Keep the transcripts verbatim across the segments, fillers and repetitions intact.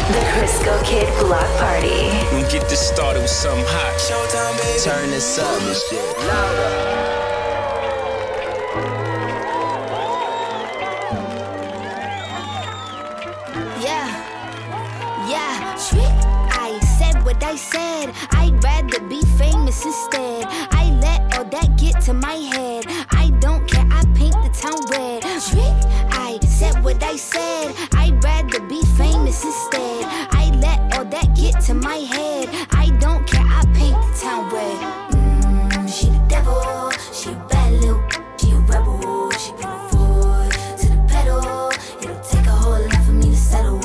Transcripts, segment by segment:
The Crisco Kid Block Party. We get this started with something hot. Showtime, baby. Turn this up and shit. Louder. I said I'd rather be famous instead. I let all that get to my head. I don't care, I paint the town red. Trick, I said what I said. I'd rather be famous instead. I let all that get to my head. I don't care, I paint the town red. Mm, she the devil, she a bad little, she a rebel. She bring the foot to the pedal. It'll take a whole lot for me to settle.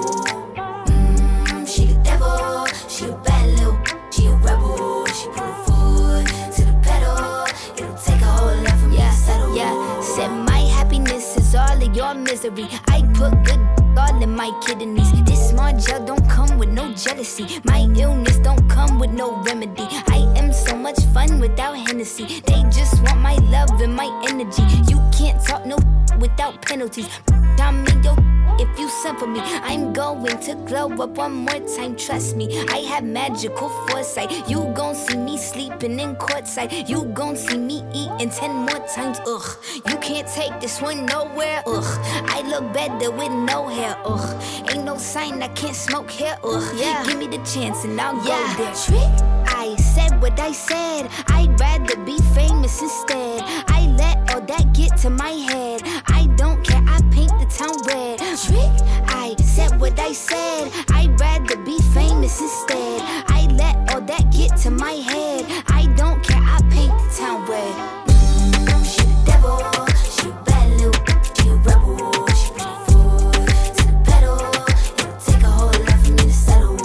Mm, she the devil, she a bad she a rebel, she put her foot to the pedal. It'll take a whole lot for me yeah, to settle. Yeah, said my happiness is all of your misery. I put good all in my kidneys. This small gel don't come with no jealousy. My illness don't come with no remedy. I am so much fun without Hennessy. They just want my love and my energy. You can't talk no without penalties. I'm in your if you send for me, I'm going to glow up one more time, trust me. I have magical foresight. You gon' see me sleeping in courtside. You gon' see me eating ten more times, ugh. You can't take this one nowhere, ugh. I look better with no hair, ugh. Ain't no sign I can't smoke hair, ugh. Yeah. Give me the chance and I'll yeah. go there. Trick, I said what I said. I'd rather be famous instead. I let all that get to my head. I don't care, I paint the town red. Trick, I said what I said. I'd rather be famous instead. I let all that get to my head. I don't care, I paint the town red. Mm, she the devil, she a bad little, she a rebel. She bring the foot to the pedal. It'll take a whole lot for me to settle.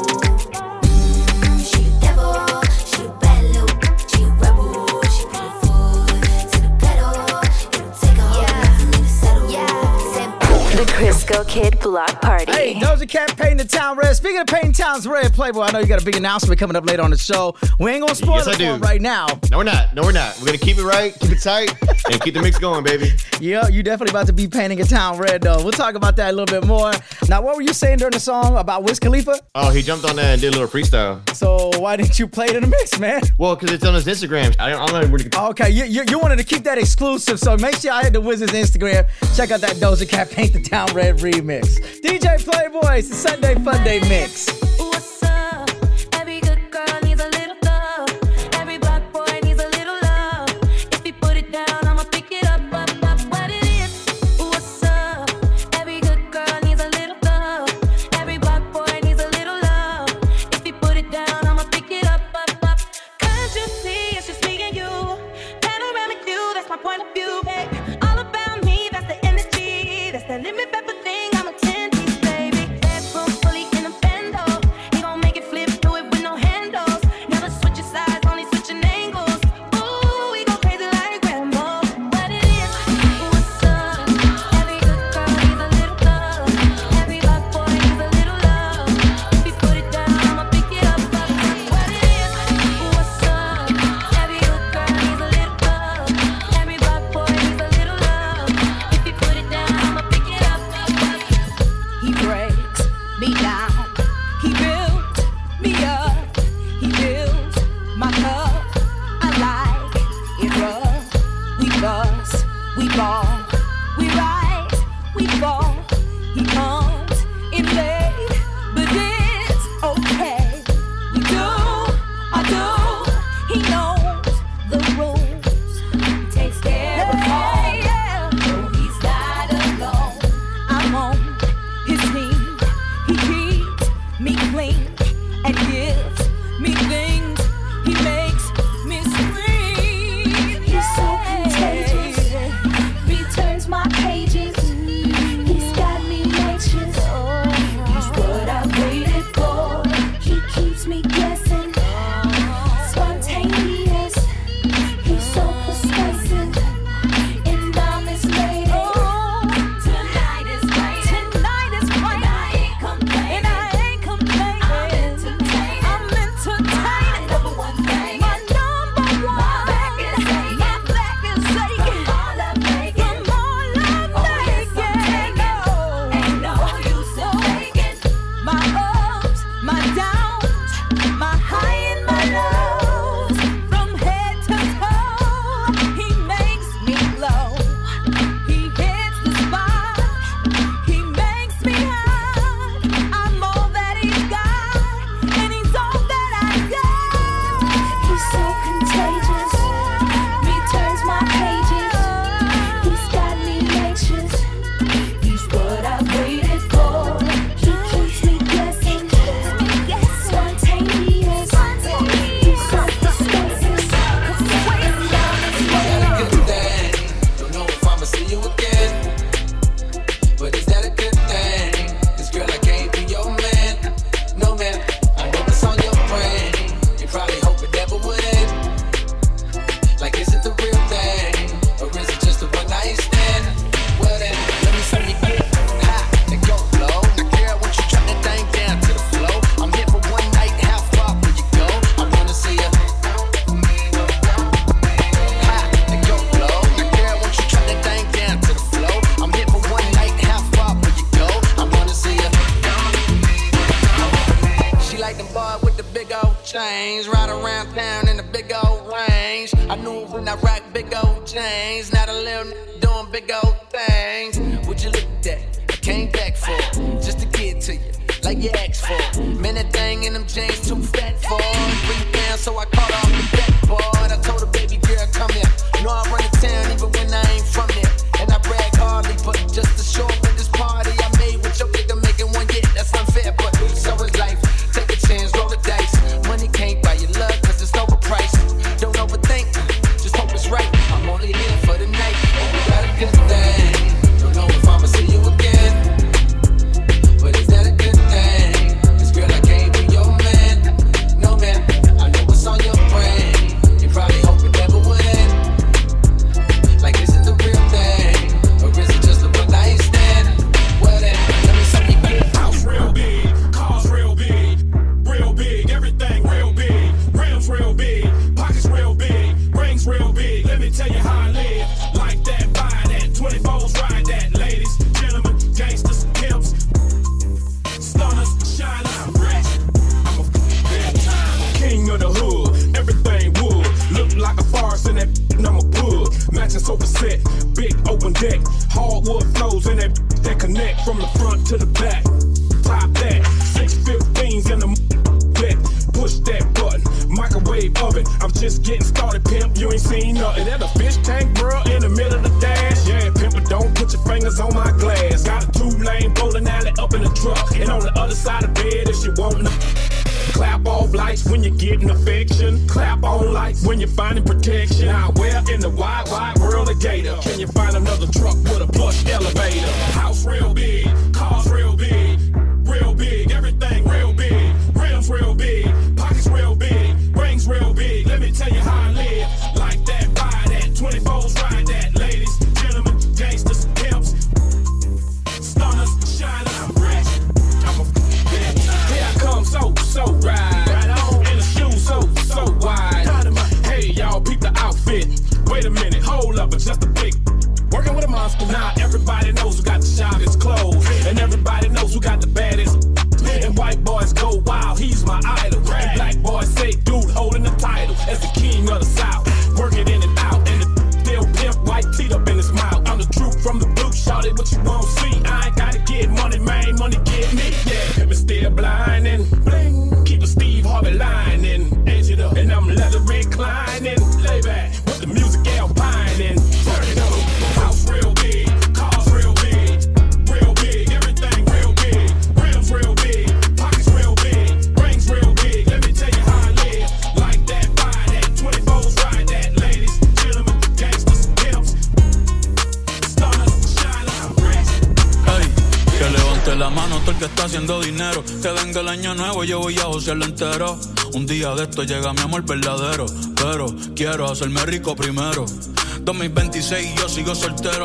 Mm, she the devil, she a bad little, she a rebel. She bring the foot to the pedal. It'll take a whole yeah. lot for me to settle. Yeah, said The Crisco Kid Block Party. Hey, Doja Cat painting the town red. Speaking of painting towns red, Playboy, I know you got a big announcement coming up later on the show. We ain't gonna spoil yes, it for it right now. No, we're not. No, we're not. We're gonna keep it right, keep it tight, and keep the mix going, baby. Yeah, you definitely about to be painting a town red, though. We'll talk about that a little bit more. Now, what were you saying during the song about Wiz Khalifa? Oh, he jumped on that and did a little freestyle. So why didn't you play it in the mix, man? Well, because it's on his Instagram. I don't, I don't know where to... Okay, you, you, you wanted to keep that exclusive, so make sure I hit the Wiz's Instagram. Check out that Doja Cat Paint the Town Red remix. D J Playboy, it's the Sunday Fun Day mix. What's up? Every good girl needs a little love. Every black boy needs a little love. If he put it down, I'ma pick it up, up, up. What it is? What's up? Every good girl needs a little love. Every black boy needs a little love. If he put it down, I'ma pick it up, up, up. Can't you see it's just me and you? Panoramic view, that's my point of view, babe. All about me, that's the energy. That's the limit pepper thing. I'm a ten piece, baby. Bedroom fully in a bando. my downs, my high and my lows, from head to toe, he makes me glow. He hits the spot, he makes me high. I'm all that he's got, and he's all that I got. He's so contagious, he turns my pages. He's got me anxious, he's what I waited for. He keeps me guessing, spontaneous. He's so persuasive. Good thing. Don't know if I'ma see you again, but is that a good thing? 'Cause girl, I can't be your man. No man, I know it's on your brain. You probably hope it never would end. Like, is it the real thing, or is it just a one night stand? Well then, let me see you get high and go low. Now girl, won't you drop that thing down to the floor? I'm here for one night, how far will you go? I wanna see you high and go low. Now girl, won't you drop that thing down to the floor? I'm here for one night, how far will you go? I wanna see you. She like them boy with the big old chains, ride around town in the big old range. I knew it when I rock big old chains, not a little n- doing big old things. Would you look at that? I came back for it, just to get to you, like you asked for. Man, that thing in them jeans too fat for it. Bring it down, so I caught off the backboard. I told her, baby girl, come here. You know I run the town even when I ain't from there. And I brag hardly, but just to show up at this party I made with your nigga making one hit. That's unfair, but so is life. Take a chance, roll the dice. Money can't buy your love, 'cause it's overpriced. Don't overthink, just hope it's right. I'm only here for the night. Oh, we got a good thing. Don't know if I'ma see you again, but is that a good thing? 'Cause girl, I can't be your man. No man, I know what's on your brain. You probably hope it never would end. Like, is it the real thing, or is it just a one night stand? Well then, let me see you get House real big, cars real big, real big, everything real big, rims real big, pockets real big, rings real big. Let me tell you how I live. Like that, buy that, twenty-fours ride that. Ladies, gentlemen, gangsters, pimps, stunners, shiners, I'm rich. I'm a big time king of the hood. Everything wood, look like a forest in that. And I'm a pug, matching sofa set, big open deck, hardwood flows in that that connect from the front to the back. Top that, six fifteens in the deck. Push that button, microwave oven. I'm just getting started, pimp. You ain't seen nothing. That a fish tank, bro, in the middle of the dash. Yeah, pimp, but don't put your fingers on my glass. Got a two-lane bowling alley up in the truck, and on the other side of the bed, if you want to. Clap off lights when you're getting affection. Clap on lights when you're finding protection. Now, where in the wide, wide world of Gator can you find another truck with a plush elevator? House real big, cars real big, real big, everything real big, rims real big, pockets real big, rings real big. Let me tell you how I live. Like that, buy that, twenty-fours ride that. Ladies, gentlemen, gangsters, pimps, stunners, shiners, I'm rich. I'm a big time. Here I come, so, so ride. Right on. And the shoes so, so wide. Hey, y'all, peep the outfit. Wait a minute, hold up, it's just a big. Working with a monster. Now everybody knows who got the sharpest clothes. And everybody knows who got the baddest. And white boys go wild, he's my idol. And black boys say, dude, holding the title as the king of the South. Working in and out, and the still pimp, white teeth up in his mouth. I'm the truth from the blue, shout it, what you won't see. I ain't gotta get money, man, money get me. Yeah, pimp is still blinding. Bling, keep a Steve Harvey lining. Edge it up, and I'm leather reclining. Lay back, with the music alpining. Turn it up, house real big, cars real big, real big, everything real big, rims real big, pockets real big, rings real big. Let me tell you how I live. Like that, buy that, twenty-fours ride that. Ladies, gentlemen, gangsters, pimps, stunners, shiners, I'm rich. Hey, que levante la mano todo el que está haciendo dinero. Que venga el año nuevo, yo voy a josearlo entero. Un día de esto llega mi amor verdadero, pero quiero hacerme rico primero. dos mil veintiséis y yo sigo soltero.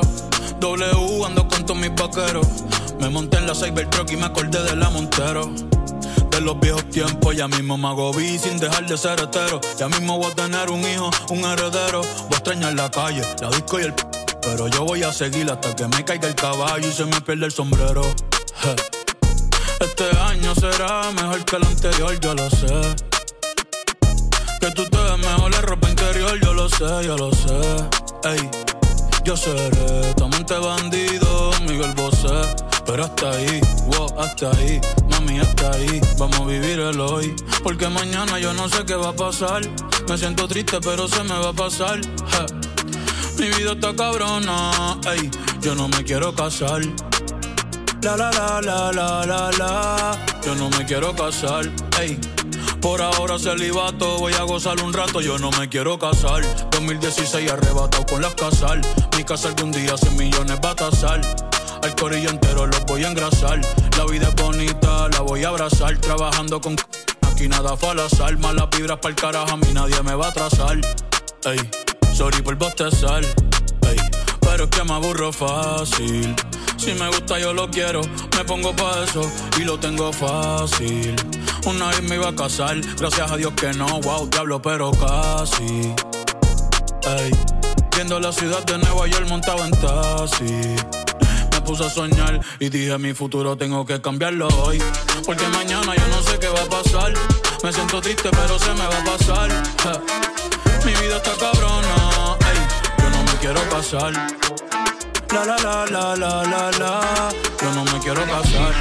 W ando con todos mis vaqueros. Me monté en la Cybertruck y me acordé de la Montero. De los viejos tiempos, ya mismo me hago vi sin dejar de ser hetero. Ya mismo voy a tener un hijo, un heredero. Voy a extrañar la calle, la disco y el p***, pero yo voy a seguir hasta que me caiga el caballo y se me pierda el sombrero. Hey. Este año será mejor que el anterior, yo lo sé. Que tú te ves mejor en ropa interior, yo lo sé, yo lo sé. Ey, yo seré tu amante bandido, Miguel Bosé. Pero hasta ahí, wow, hasta ahí, mami, hasta ahí. Vamos a vivir el hoy, porque mañana yo no sé qué va a pasar. Me siento triste, pero se me va a pasar. Ja. Mi vida está cabrona, ey, yo no me quiero casar. La la la la la la la, yo no me quiero casar, ey. Por ahora celibato, voy a gozar un rato, yo no me quiero casar. dos mil dieciséis arrebatado con las casal. Mi casa algún día cien millones va a tasar. Al corillo entero los voy a engrasar. La vida es bonita, la voy a abrazar. Trabajando con c***, aquí nada fue al azar. Malas vibras pa'l carajo, a mí nadie me va a atrasar. Ey, sorry por bostezar. Ey, pero es que me aburro fácil. Si me gusta yo lo quiero, me pongo pa' eso y lo tengo fácil. Una vez me iba a casar, gracias a Dios que no, wow, diablo, pero casi. Ey, viendo la ciudad de Nueva York montado en taxi. Me puse a soñar y dije mi futuro tengo que cambiarlo hoy. Porque mañana yo no sé qué va a pasar. Me siento triste pero se me va a pasar. Ja. Mi vida está cabrona, ey, yo no me quiero casar. La la la la la la la, yo no me quiero casar.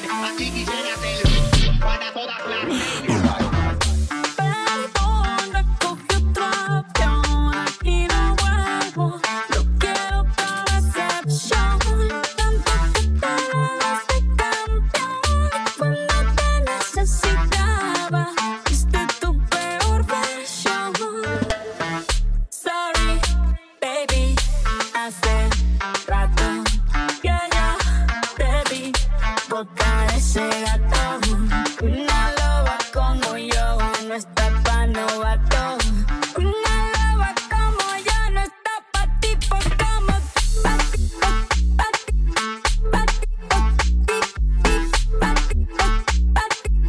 Perdón, recogí otra avión, aquí no vuelvo. No quiero otra decepción. Tanto que te debes de cambiar. Cuando te necesitaba, fuiste tu peor versión. Sorry, baby, hace rato que ya te vi botar ese gato. Una loba como yo no está pa' novato. Una loba como yo no está pa' tipos como pa' ti, pa' ti, pa' ti, pa' ti, pa' ti, pa'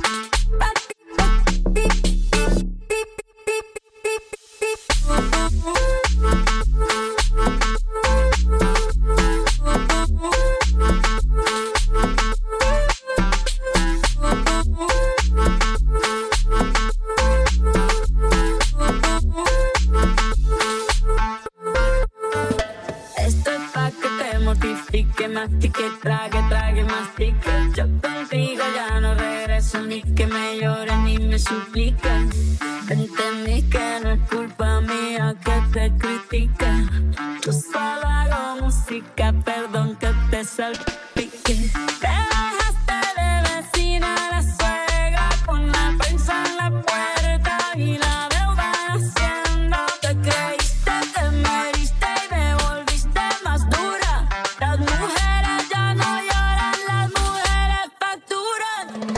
Esto es pa' que te mortifique, mastique, trague, trague, mastique. Yo contigo ya no regreso, ni que me llores ni me suplica. Entendí que no es culpa mía que te critica. Yo solo hago música, perdón que te salpique. Te dejaste de vecina la suegra con la prensa en la puerta y la deuda en Hacienda. Te creíste que me heriste y me volviste más dura. Las mujeres ya no lloran, las mujeres facturan.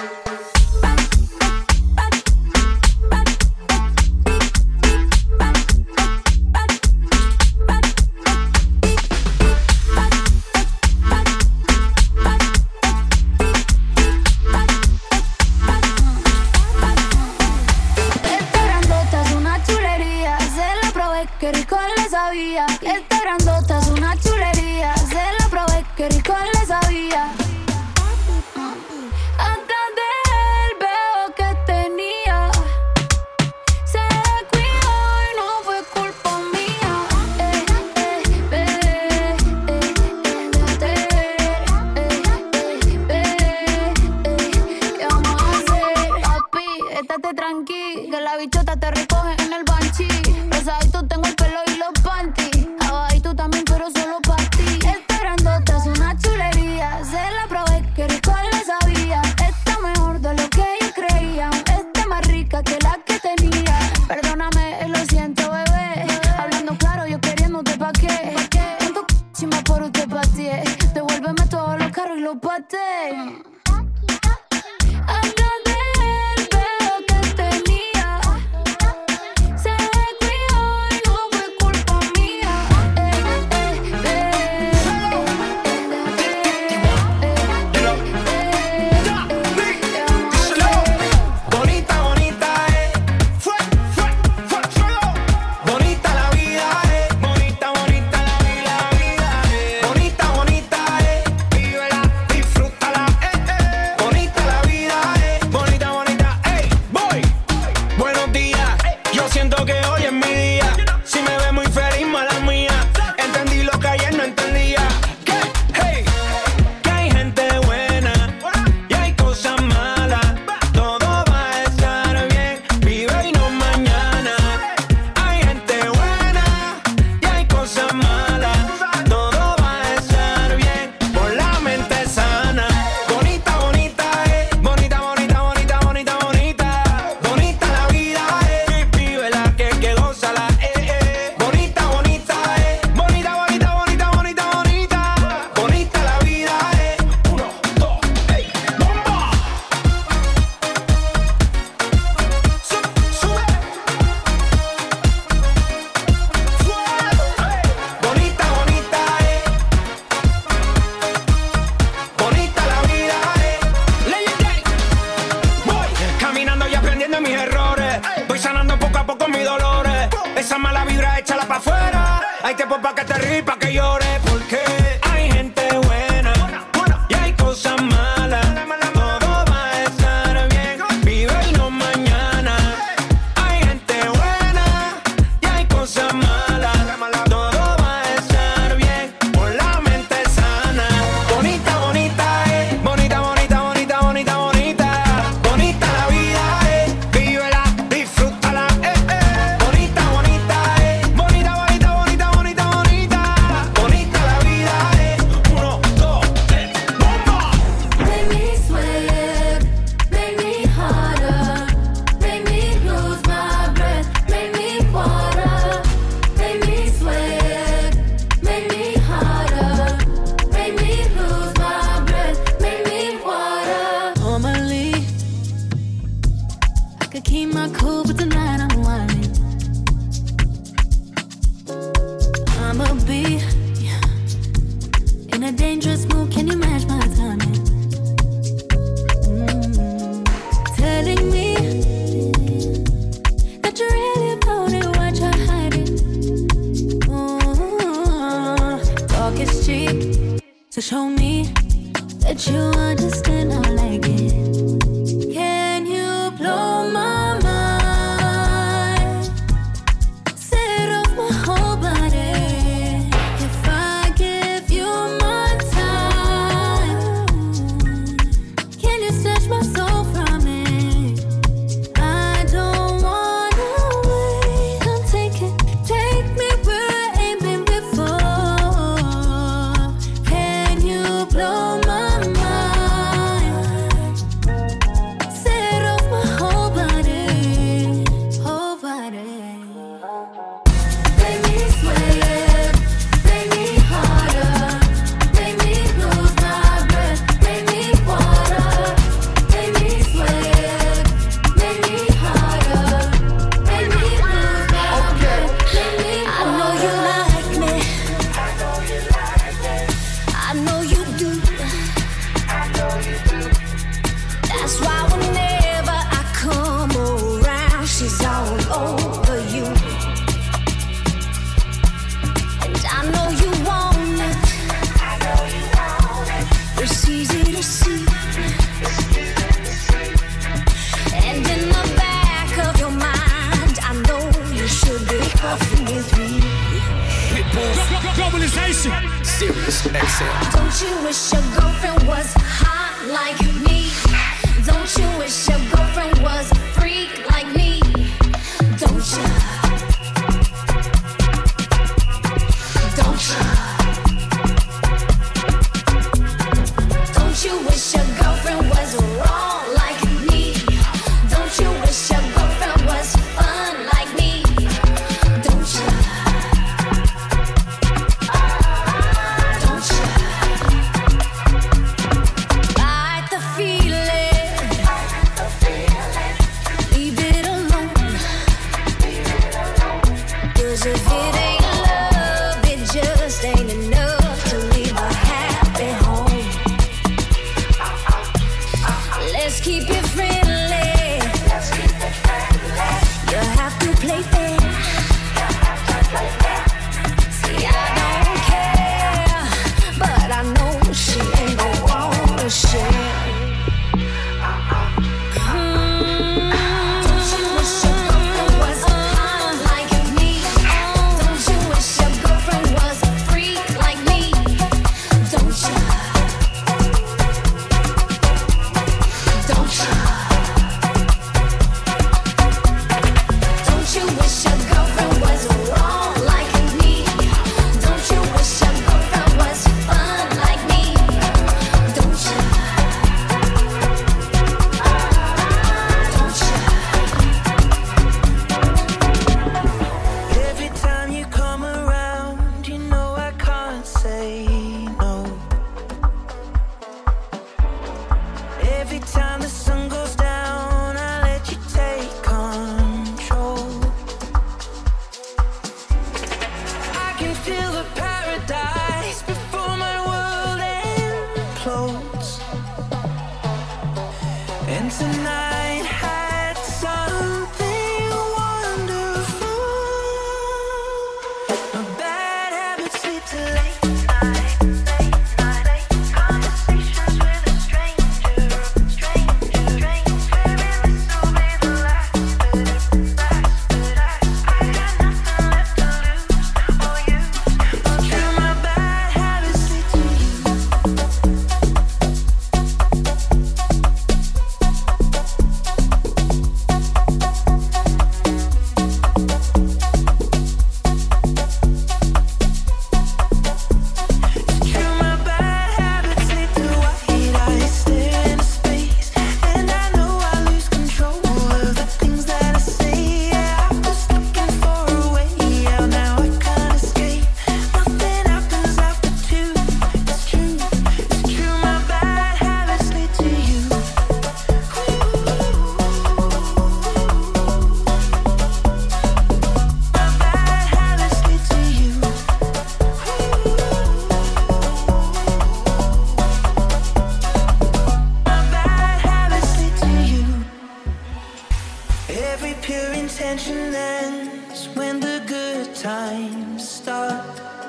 esa mala vibra échala pa' afuera. Hay tiempo pa' que te ríes, pa' que llores, porque hay gente buena y hay cosas malas. Todo va a estar bien, vive y no mañana. Hay gente buena y hay cosas malas. Todo va a estar bien, con la mente sana. Bonita, bonita, eh. Bonita, bonita, bonita, bonita, bonita. Bonita la vida, eh. Vívela, disfrútala, eh, eh. Bonita, bonita, eh. Bonita, bonita, bonita, bonita, bonita. Bonita la vida, eh. Uno, dos, tres, ¡bomba! Make me sweat, make me harder, make me lose my breath, make me water, make me sweat, make me harder, make me lose my breath, make me water. Normally, I could keep my cool, but tonight I'm whining. I'ma be in a dangerous mood. Can you match my timing? Mm. Telling me that you really about it, what you're hiding. Ooh. Talk is cheap, so show me that you understand how I like it. Can you blow my mind? Set off my whole body. If I give you my time, can you snatch my soul from it? I don't wanna wait. Come take it, take me where I ain't been before. Can you blow my mind? Set off my whole body, whole body. Make me sweat, make me harder, make me lose my breath, make me water, make me sweat, make me harder, make me lose my breath, make me water. I know you like me, I know you do. That's why whenever I come around, she's all over you. And I know you want it. It's easy to see. And in the back of your mind, I know you should be puffing with me. Globalization. Serious X L. Don't you wish your girlfriend was hot like me? Don't you wish your girlfriend was a freak like me? Don't you? Don't you? Don't you wish your girlfriend was raw like me? Don't you wish your girlfriend was fun like me? Don't you? Don't you? Fight the feeling. Leave it alone. 'Cause if it ain't love, it just ain't enough to leave a happy home. Let's keep it friendly. You have to play fair. See, I don't care, but I know she ain't gon' wanna share. Don't you wish your girlfriend was hot like me? Don't you wish your girlfriend was a freak like me? Don't you? Don't you? Don't you wish your girlfriend was wrong like me? Don't you wish your girlfriend was fun like me? Don't you? Don't you? Every time you come around, you know I can't say no. Every time the sun goes down, I let you take control. I can feel the paradise before my world implodes. And tonight had something wonderful. tension ends when the good times start.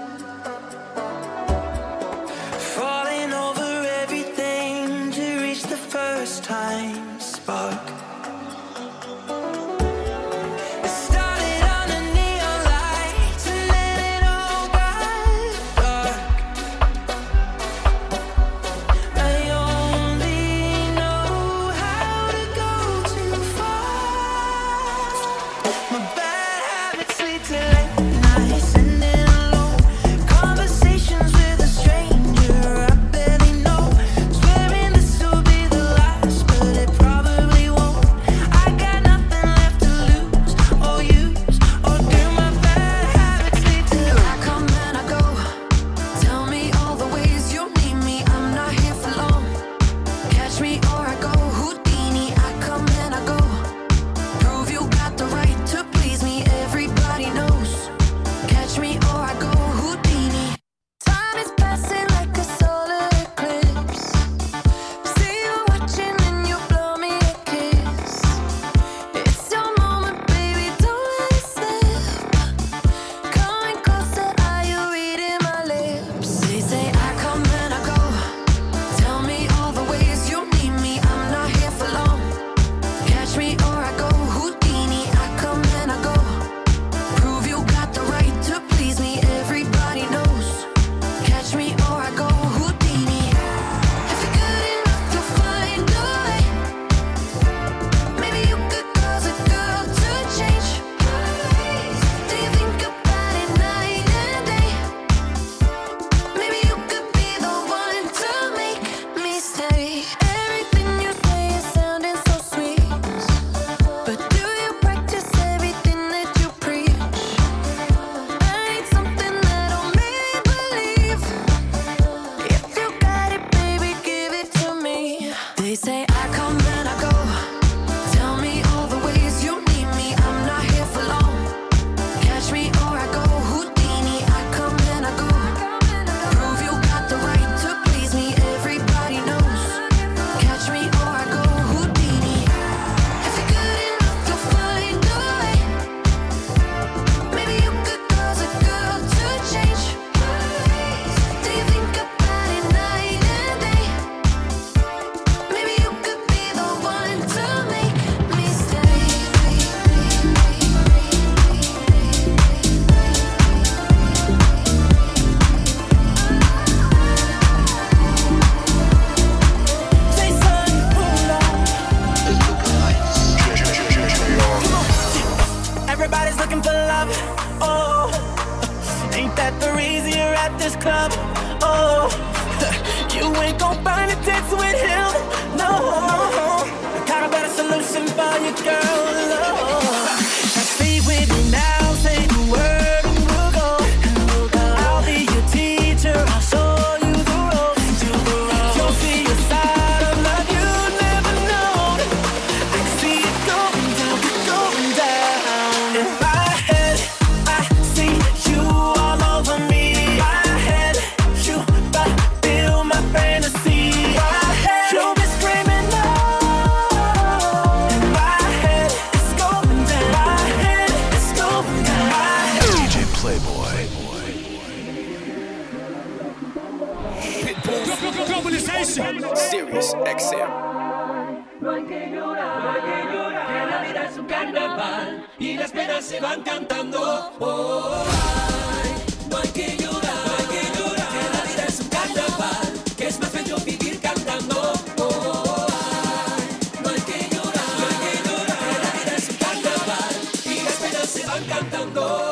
Falling over everything to reach the first time spark. It started under neon lights and then it all got dark. I only know how to go too far. My bad habits lead to late nights and then alone conversations with a stranger I barely know. Swearing this will be the last, but it probably won't. I got nothing left to lose or use or do. My bad habits lead to I come and I go. Tell me all the ways you need me. I'm not here for long. Catch me or I go Houdini. I come and I go. Prove you got the right to please me. Everybody knows. Catch me or I go Houdini. Time is passing like a solar eclipse. See you watching and you blow me a kiss. It's your moment, baby, don't let it slip. Coming closer, are you reading my lips? They say I come and I go. Tell me all the ways you need me. I'm not here for long. Catch me or I go Houdini. I come and I go. Prove you got the right to please me. Everybody knows. Catch me or I go Houdini. If you're good enough, you'll find a way. Maybe you could cause a girl to change. Do you think about it night and day? Maybe you could be the one to make me stay. Everything you say is sounding so sweet, but do you practice everything that you preach? I need something that'll make me believe. If you got it, baby, give it to me. They say I come and I go. Tell me all the ways you need me. I'm not here for long. Catch me or I go Houdini. I come and I go. Prove you got the right to please me. Everybody knows. Catch me or I go Houdini. If you're good enough, you'll find a way. Maybe you could cause a girl to change. Do you think about it night and day? Maybe you could be the one to make me stay. Say son, hold on. Everybody's looking for love. Oh, ain't that the reason you're at this club? Oh, you ain't gon' find a dance with him. No, I got a better solution for you, girl. Oh, stay with me now. Say the word and we'll go. I'll be your teacher. I'll show you the ropes. You'll see a side of love you never known. I can see it going down, it going down. In my head, I see you all over me. My head, you fulfill my fantasy. My head, you'll be screaming no. In my head, it's going down. My head, it's going down. My head. D J Playboy. Sirius X M. No hay que llorar, no hay que llorar, que la vida es un carnaval y las penas se van cantando. Oh, ay, no hay que llorar, no hay que llorar, que la vida es un carnaval, que es más bello vivir cantando. Oh, ay, no hay que llorar, no hay que llorar, que la vida es un carnaval y las penas se van cantando.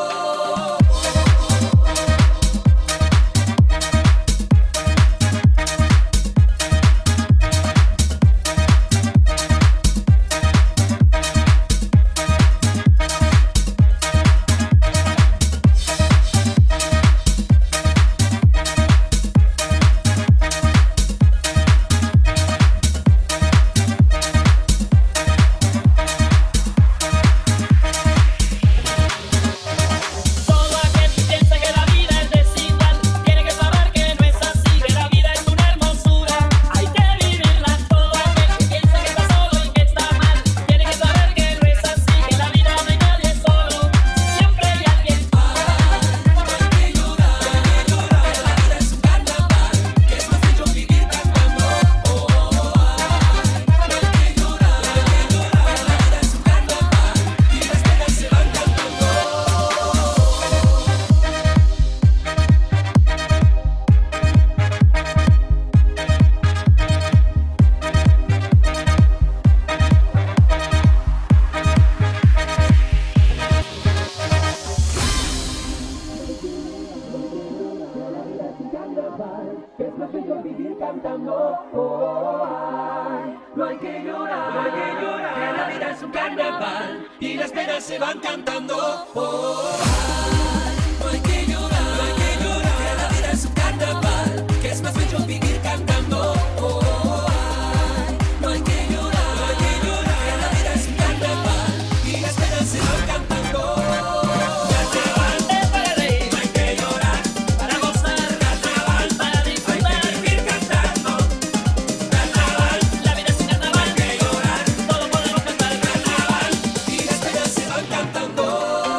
vida es un carnaval y las penas se van cantando. Oh, ay, no hay que llorar, no hay que llorar, que la vida es un carnaval, que es más bello vivir cantando. Oh, ay, no hay que llorar, no hay que llorar, que la vida es un carnaval y las penas se van cantando. Carnaval para reír, no hay que llorar, para gozar, carnaval para disfrutar, hay que vivir cantando. Carnaval, la vida es un carnaval, no hay que llorar, todos podemos cantar carnaval y las penas se van cantando.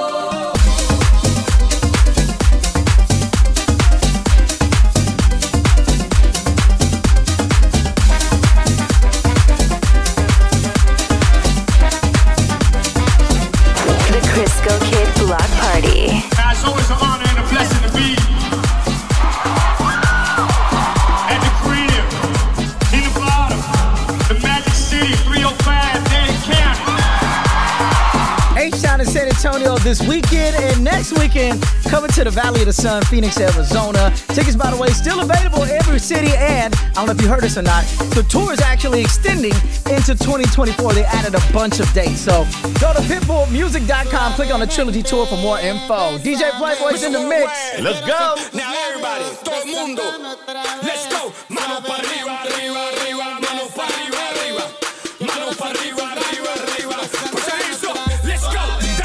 The Crisco Kid Block Party. It's always an honor and a blessing to be at the crib, in the bottom, the Magic City, three oh five, Dade County. H-Town in San Antonio this weekend and next weekend coming to the Valley of the Sun, Phoenix, Arizona. Tickets, by the way, still available in every city, and I don't know if you heard this or not, the tour is actually extending into twenty twenty-four. They added a bunch of dates. So go to pitbull music dot com, click on the Trilogy Tour for more info. D J Playboy's in the mix. Let's go. Now everybody, todo el mundo, let's go. Mano para arriba, arriba, arriba, mano para arriba, arriba, mano para arriba, arriba, arriba. Put your hands up, let's go.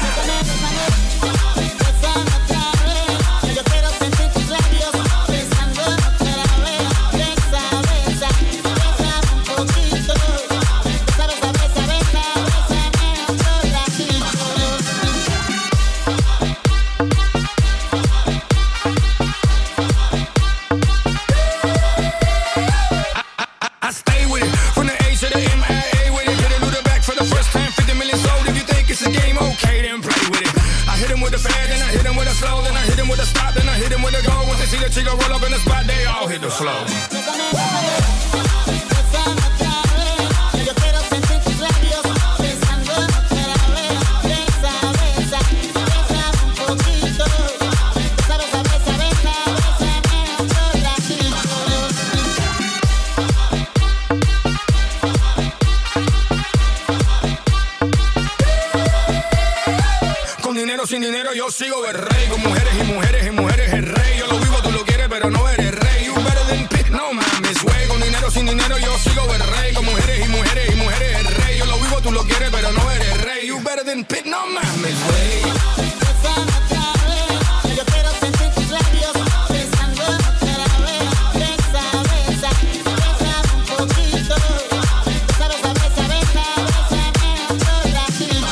Yo quiero sentir tus labios besando otra vez, besa, besa, besa un poquito, besa, besa, besa, besa, bésame otro ratito. I stay with it from the A to the M I A with it. Hit it through the back for the first time, fifty million sold. If you think it's a game, okay, then play with it. I hit him with a fad, then I hit him with a slow, then I hit him with a stop, then I hit him with a go. Once they see the chica roll up in the spot, they all hit the flow. Yo quiero sentir tus labios besando otra vez, besa, besa, besa un poquito, besa, besa, besa, besa, bésame otro ratito. Con dinero, sin dinero, yo sigo el rey. Con mujeres y mujeres y mujeres el rey. Yo lo vivo, tú lo quieres, pero no eres rey. You better than Pit, no mames, güey. Con dinero, sin dinero, yo sigo el rey. Con mujeres y mujeres y mujeres el rey. Yo lo vivo, tú lo quieres, pero no eres rey. You better than Pit, no mames, güey. Bésame otra vez, yo quiero sentir tus labios besando otra vez, besa, besa, besa un poquito, besa, besa, besa, besa, bésame otro ratito.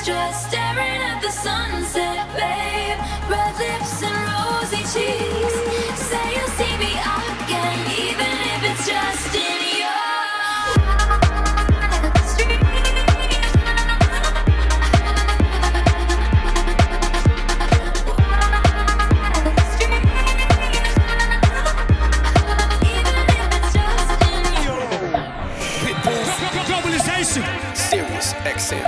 dress, staring at the sunset, babe. Red lips and rosy cheeks. Say you'll see me again, even if it's just in your Sirius X M.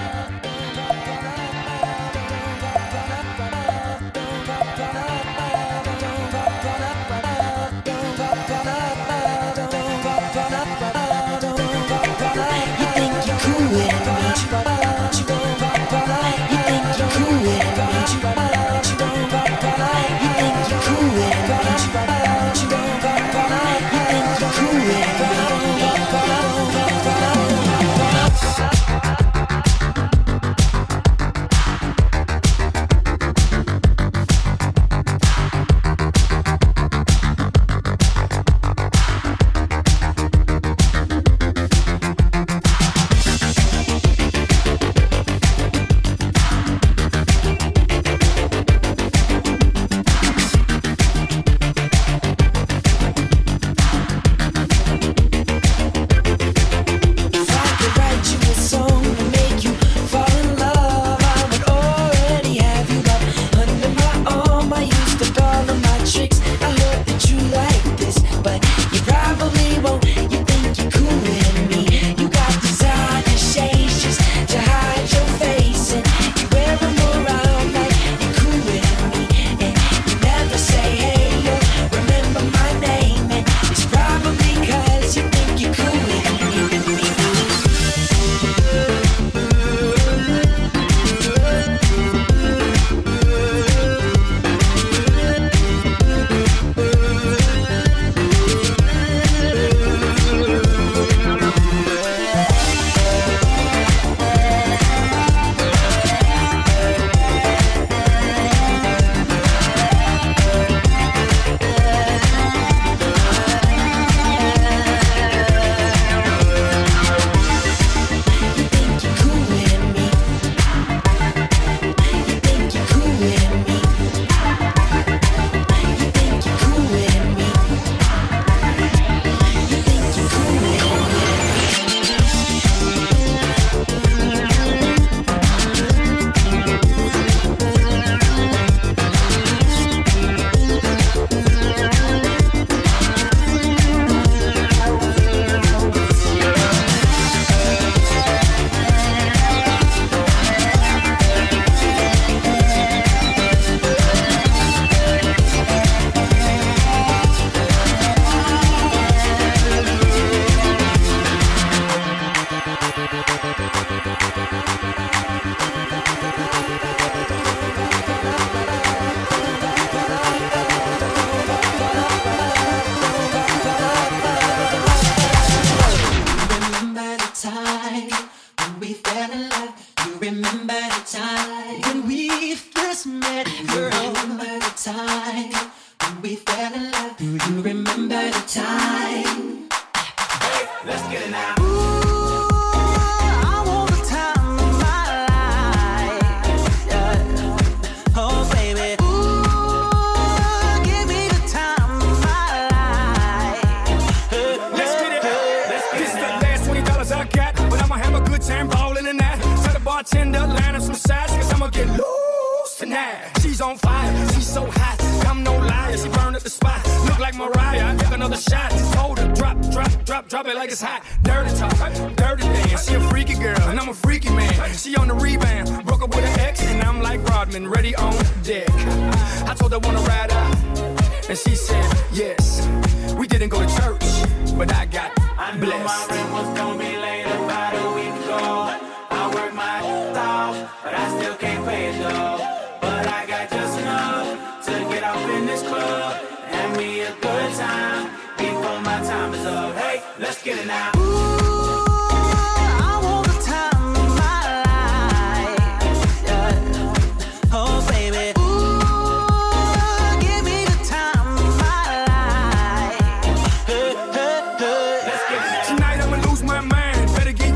Tonight I'ma lose my mind. Better get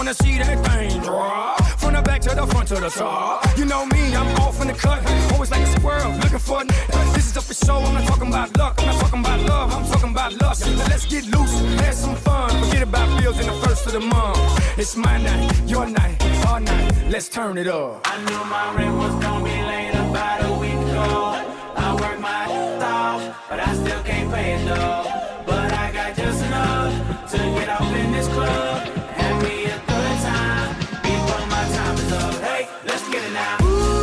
wanna see that thing drop. From the back to the front to the top. You know me, I'm off in the cut. Always like a squirrel, looking for it. This is up for show, I'm not talking about luck. I'm not talking about love, I'm talking about lust. Let's get loose, have some fun. Forget about bills in the first of the month. It's my night, your night, our night. Let's turn it up. I knew my rent was gonna be late about a week ago. I worked my ass off, but I still can't pay it though. But I got just enough to get off in this club. Have me a good time before my time is up. Hey, let's get it now.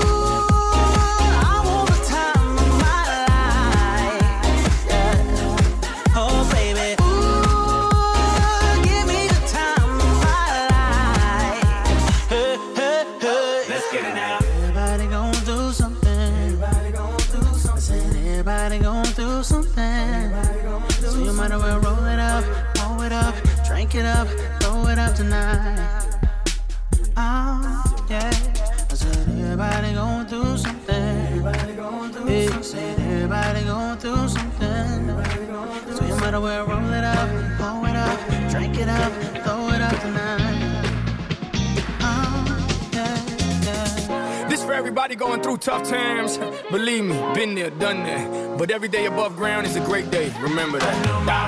Drink it up, throw it up tonight. Oh, yeah. I said everybody going through something. Everybody going through yeah, something. Said everybody going through something. Going so you might as well roll it up, blow it up, drink it up, throw it up tonight. Oh, yeah, yeah. This for everybody going through tough times. Believe me, been there, done that. But every day above ground is a great day. Remember that.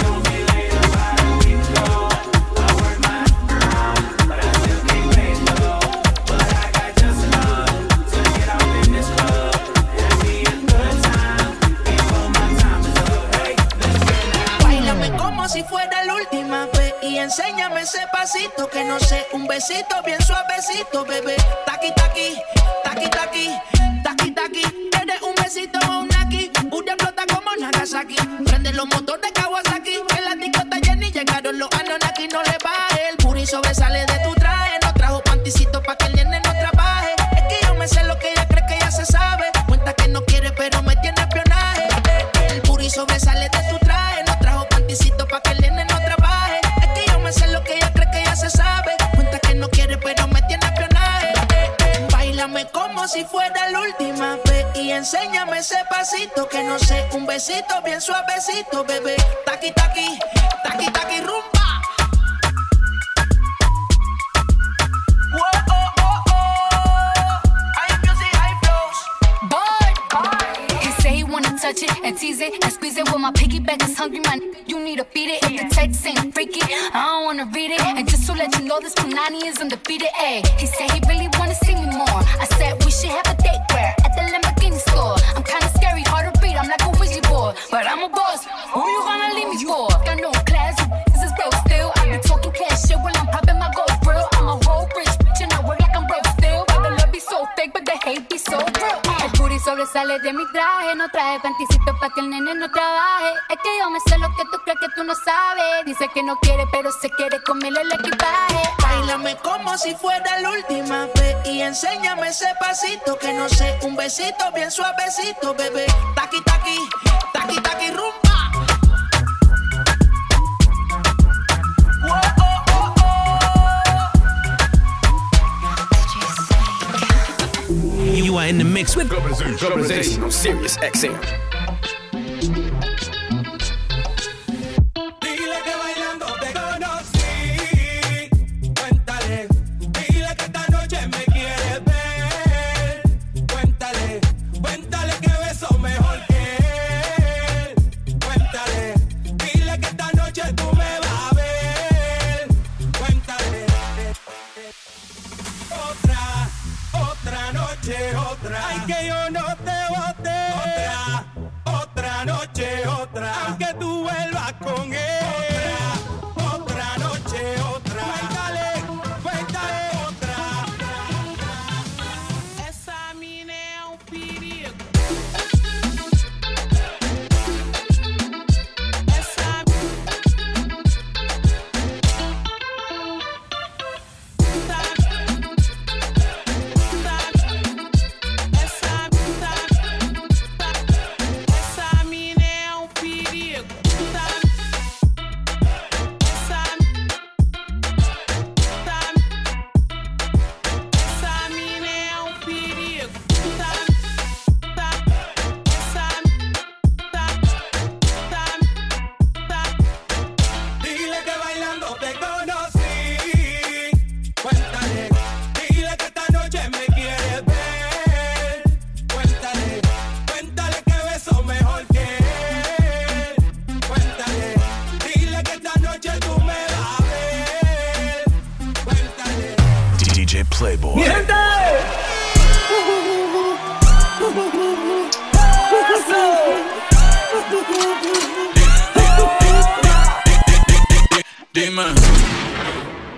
Si fuera la última vez y enséñame ese pasito que no sé, un besito bien suavecito, bebé. Taqui taqui, taqui taqui, taqui taqui. Eres un besito o un naki, una explota como Nagasaki. Prende los motores de Kawasaki, en la disco está llena y llegaron los Anunnaki. No le baje, el puri sobresale de tu traje. No trajo panticito pa' que el nene no trabaje. Es que yo me sé lo que ella cree que ya se sabe. Cuenta que no quiere pero me tiene espionaje. El puri sobresale de tu traje. No trajo panticito pa' que el nene no trabaje. Es que yo me sé lo que ella cree que ya se sabe. Cuenta que no quiere pero me tiene espionaje. Báilame como si fuera la última vez y enséñame ese pasito que no sé, un besito bien suavecito, bebé. Taqui taqui, taqui taqui rumba. Touch it and tease it and squeeze it. When my piggyback is hungry, my n- you need to feed it. If the text ain't freaky, I don't wanna read it. And just to let you know, this Punani is undefeated. Ayy, he said he really wanna see me more. I said we should have a date where at the Lamborghini store. I'm kinda scary, hard to read. I'm like a Ouija board, but I'm a boss. Who you gonna leave me for? Got no class, this is broke still. I be talking cash shit while I'm popping my gold grill. I'm a whole rich bitch and I work like I'm broke still. But the love be so fake, but the hate be so real. El booty sobresale de mi traje, no traje panticito pa' que el nene no trabaje. Es que yo me sé lo que tú crees que tú no sabes. Dice que no quiere, pero se quiere comerle el equipaje. Báilame como si fuera la última vez y enséñame ese pasito que no sé, un besito bien suavecito, bebé. Taqui taqui, taqui taqui rumba. You are in the mix with Globalization on Sirius X M. Dile que bailando te conocí. Cuéntale, dile que esta noche me quieres ver. Cuéntale, cuéntale que beso mejor que él. Cuéntale, dile que esta noche tú me vas a ver. Cuéntale. Otra, otra noche, otra. Ay, que yo no te boté. Otra, otra noche, otra. Aunque tú vuelvas con él. Otra, otra noche, otra. Cuéntale, cuéntale otra. Essa mina é um perigo. Essa Essa mina é um perigo.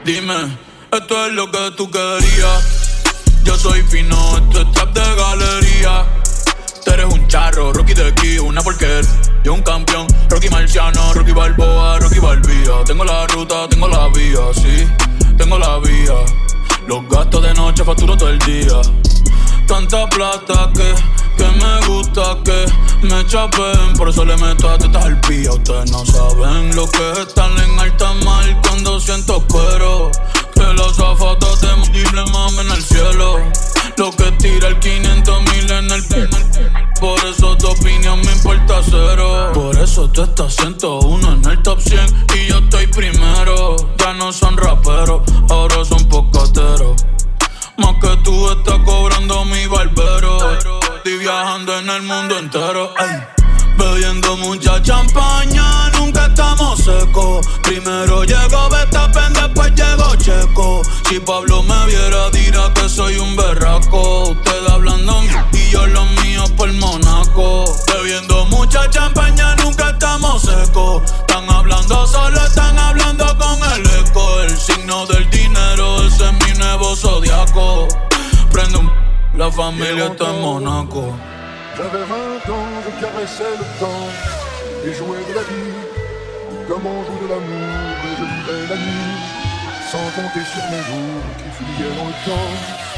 Dime, esto es lo que tú querías. Yo soy fino, esto es trap de galería. Tú eres un charro, Rocky de aquí, una porquería. Yo un campeón, Rocky Marciano, Rocky Balboa, Rocky Balbía. Tengo la ruta, tengo la vía, sí, tengo la vía. Los gastos de noche facturo todo el día. Tanta plata que, que me gusta que me chapen. Por eso le meto a tetas al pía. Ustedes no saben lo que es estar en alta mar cuando siento cuero. Que los zapatos de múltiple mamen al cielo. Lo que tira el quinientos mil en el pin. Por eso tu opinión me importa cero. Por eso tú estás ciento uno en el top cien y yo estoy primero. Ya no son raperos, ahora son pocateros. Más que tú estás cobrando mi barbero. Estoy viajando en el mundo entero, ay. Bebiendo mucha champaña, nunca estamos secos. Primero llegó Verstappen, después llegó Checo. Si Pablo me viera dirá que soy un berraco. Ustedes hablando y yo lo mío por Monaco. Bebiendo mucha champaña, nunca estamos secos. Están hablando solo, están hablando con el eco. El signo del dinero, ese es mi nuevo zodiaco. Prende un... la familia está en Monaco. J'avais vingt ans, je caressais le temps et jouais de la vie comme on joue de l'amour. Et je vivais la nuit sans compter sur mes jours qui fuyaient dans le temps.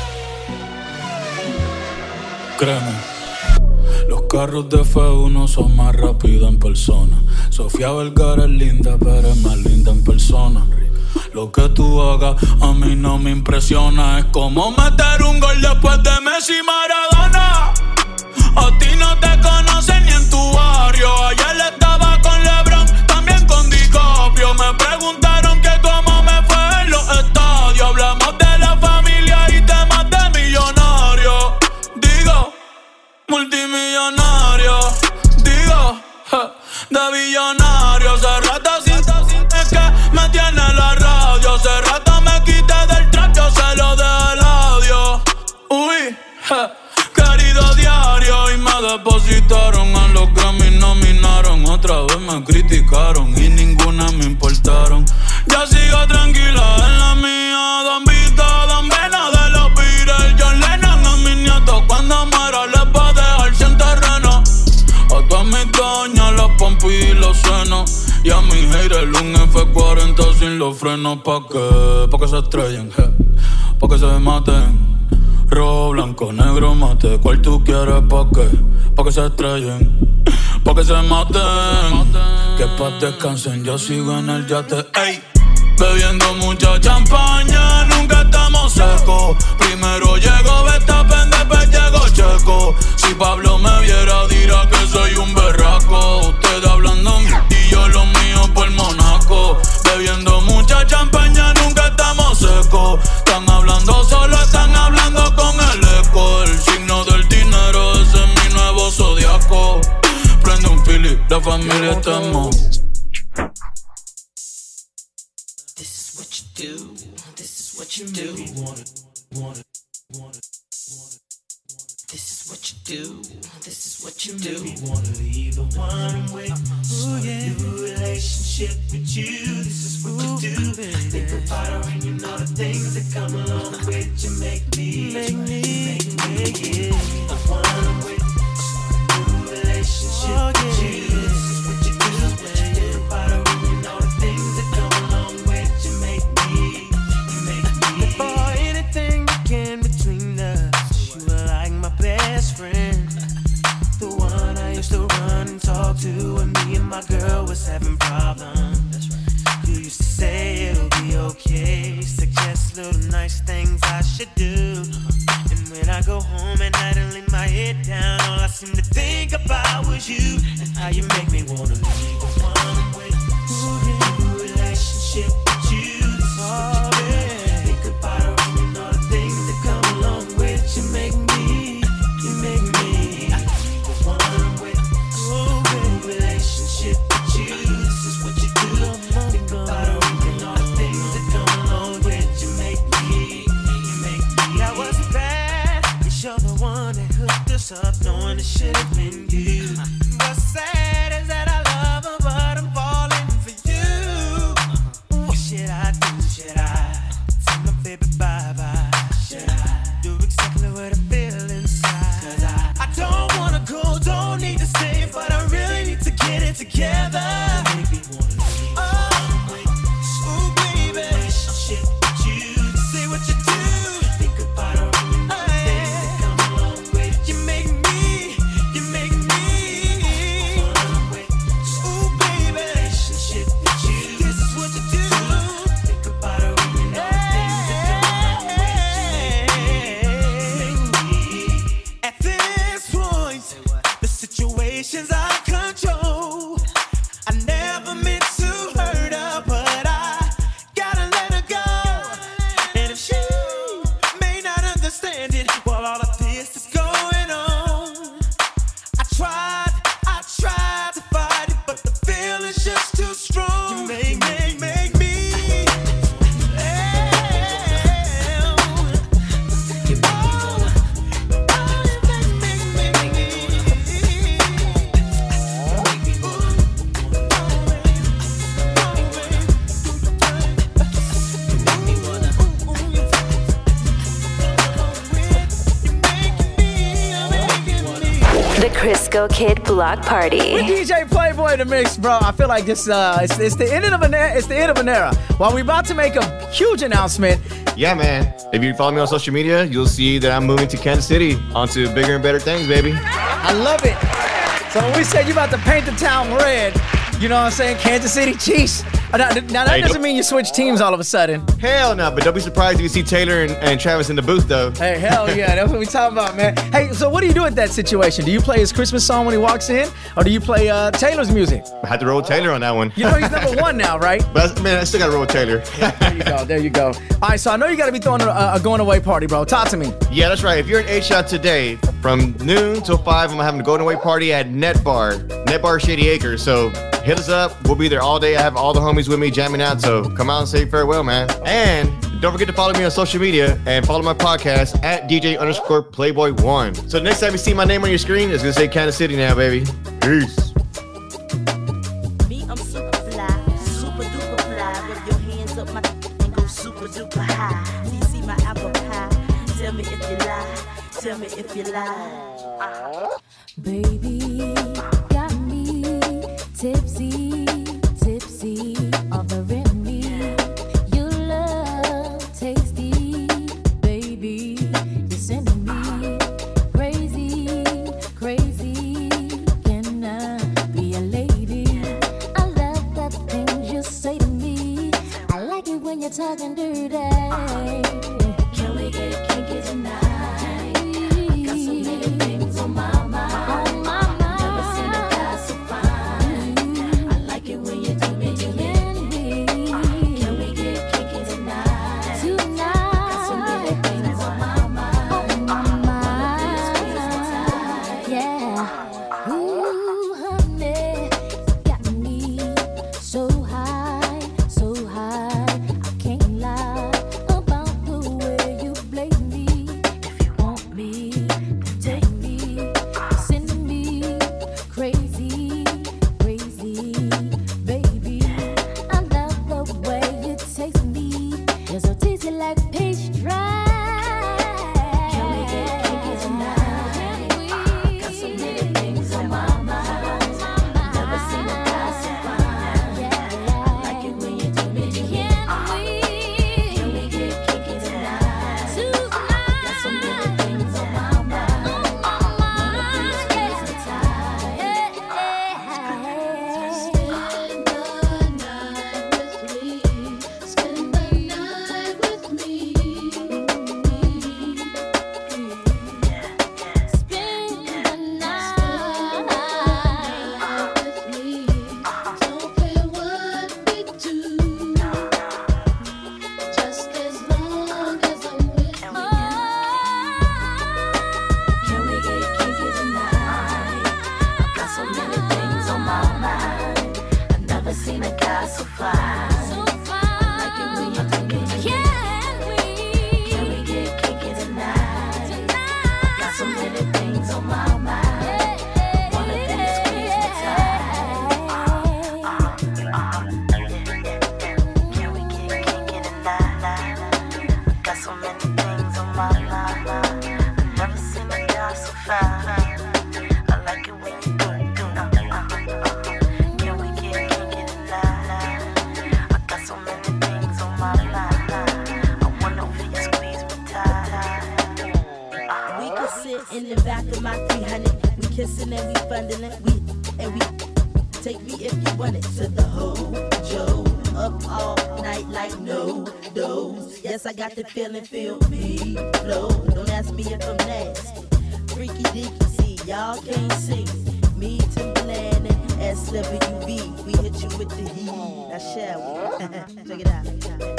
Créeme, los carros de F uno son más rápidos en persona. Sofía Vergara es linda, pero es más linda en persona. Lo que tú hagas a mí no me impresiona. Es como meter un gol después de Messi y Maradona. A ti no te conocen ni en tu barrio. Ayer estaba con LeBron, también con DiCaprio. Me preguntaron que cómo me fue en los estadios. Hablamos de la familia y temas de millonarios. Digo, multimillonario. Digo, je, de billonario. Hace rato sin es que me tiene la radio. Hace rato me quité del trap, yo se lo dejé el audio. Uy, je. Querido diario, y me depositaron a los Grammy, nominaron. Otra vez me criticaron y ninguna me importaron. Ya sigo tranquila en la mía. Don Vito, Don Vena de los Beatles. John Lennon a mis nietos cuando muera les va a dejar sin terreno. A todas mis doñas las pompis y los senos. Y a mi haters un F cuarenta sin los frenos. ¿Pa' qué? Pa' que se estrellen, je. Pa' que se maten. Rojo, blanco, negro, mate. ¿Cuál tú quieres? ¿Pa' qué? Pa' que se estrellen, pa' que se maten. Que pa' descansen, yo sigo en el yate. Ey, bebiendo mucha champaña, nunca estamos secos. Primero llegó Verstappen, después llegó Checo. Si Pablo me viera dirá que soy un berraco. Ustedes hablando y yo lo mío por Monaco. Bebiendo mucha champaña, nunca estamos secos. Están hablando solo, están hablando con el eco. El signo del dinero, ese es mi nuevo zodiaco. Prende un fili, la familia está en mo. This is what you do. This is what you do. Want it, want it, want it, want it. This is what you do. This is what you do. Wanna leave the one with Ooh, yeah. New relationship with you. This is what you do. Think about her and you know the things that come along with you. Make me, make me, make me. The one with new relationship oh, yeah. with you. This is what you do. Think about her and you know the things that come along with you. Make me, you make me. Before anything began between us, you were like my best friend. The one I used to run and talk to when me and my girl was having problems. You used to say it'll be okay, suggest little nice things I should do. And when I go home at night and lay my head down, all I seem to think about was you and how you make me wanna leave the one with a new relationship with you. Oh, yeah. Think about her and you know the things that come along with you. Make me, you make me the one with a new relationship with you. This is what you do. Think about her and you know the things that come along with you. Make me, you make me. I wasn't bad, but you're the one that hooked us up, knowing it should have been you. What's sad is that I love Crisco Kid Block Party. With D J Playboy in the mix, bro. I feel like this uh it's, it's the end of an era, it's the end of an era. While we're about to make a huge announcement. Yeah, man. If you follow me on social media, you'll see that I'm moving to Kansas City onto bigger and better things, baby. I love it. So when we said you're about to paint the town red, you know what I'm saying? Kansas City Chiefs. Now, now that Hey, doesn't don't- mean you switch teams all of a sudden. Hell no, but don't be surprised if you see Taylor and, and Travis in the booth, though. Hey, hell yeah, that's what we talking about, man. Hey, so what do you do at that situation? Do you play his Christmas song when he walks in, or do you play uh, Taylor's music? I had to roll with Taylor on that one. You know he's number one now, right? But man, I still got to roll with Taylor. There you go, there you go. All right, so I know you got to be throwing a, a going away party, bro. Talk to me. Yeah, that's right. If you're in A-Shot today, from noon till five, I'm having a going away party at Net Bar, Net Bar Shady Acres. So hit us up. We'll be there all day. I have all the homies with me jamming out. So come out and say farewell, man. And don't forget to follow me on social media and follow my podcast at D J underscore Playboy one. So next time you see my name on your screen, it's gonna say Kansas City now, baby. Peace. Me, I'm super fly, super duper fly. Rub your hands up my and go super duper high. Do you see my apple pie? Tell me if you lie. Tell me if you lie. Baby, got me tipsy, tipsy, offering me your love, tasty, baby. You're sending me crazy, crazy. Can I be a lady? I love the things you say to me. I like it when you're talking dirty. Can we get kinky tonight? Got so many things on my mind. On my mind. Never seen a guy so fine. I like it when you do me, do me. Can we get kinky tonight? Tonight. Got so many things on my mind. On my mind. Yeah. Ooh, honey, got me so high, so high. I can't lie about the way you play me. If you want me, then take me, send me crazy, crazy, baby. I love the way you taste me. You're so tasty like peach dry. Can we get kinky tonight? Got so many things on my mind. Never seen a guy so fine. I like it when you do me, do me. Can we get kinky tonight? Got so many things on my mind. Wanna feel squeezed and tight. Spend the night with me. Spend the night with me. Spend the night with me. Don't care what we do. Just as long as I'm with you. Can we get kinky tonight? I got so many things on my mind. I've never seen a guy so fly. So fine. Like it when you do me. Can we? Can we get kinky tonight? Tonight. Got so many things on my mind. Wanna feel it squeeze me tight. Can we get kinky tonight? Got so many things on my mind. I've never seen a guy so fine. I like it when you do, do. Can we get kinky tonight? I got so many things on my mind. I wanna feel you squeeze me tight. We could sit in the back of my three hundred. We kissing and we funding it. We and we take me if you want it to the Hojo. Up all night like no dose. Yes, I got the feeling, feel me flow. Don't ask me if I'm nasty. Freaky deaky, see y'all can't see me, Timberland and S W V. We hit you with the heat. Now shall we? Check it out.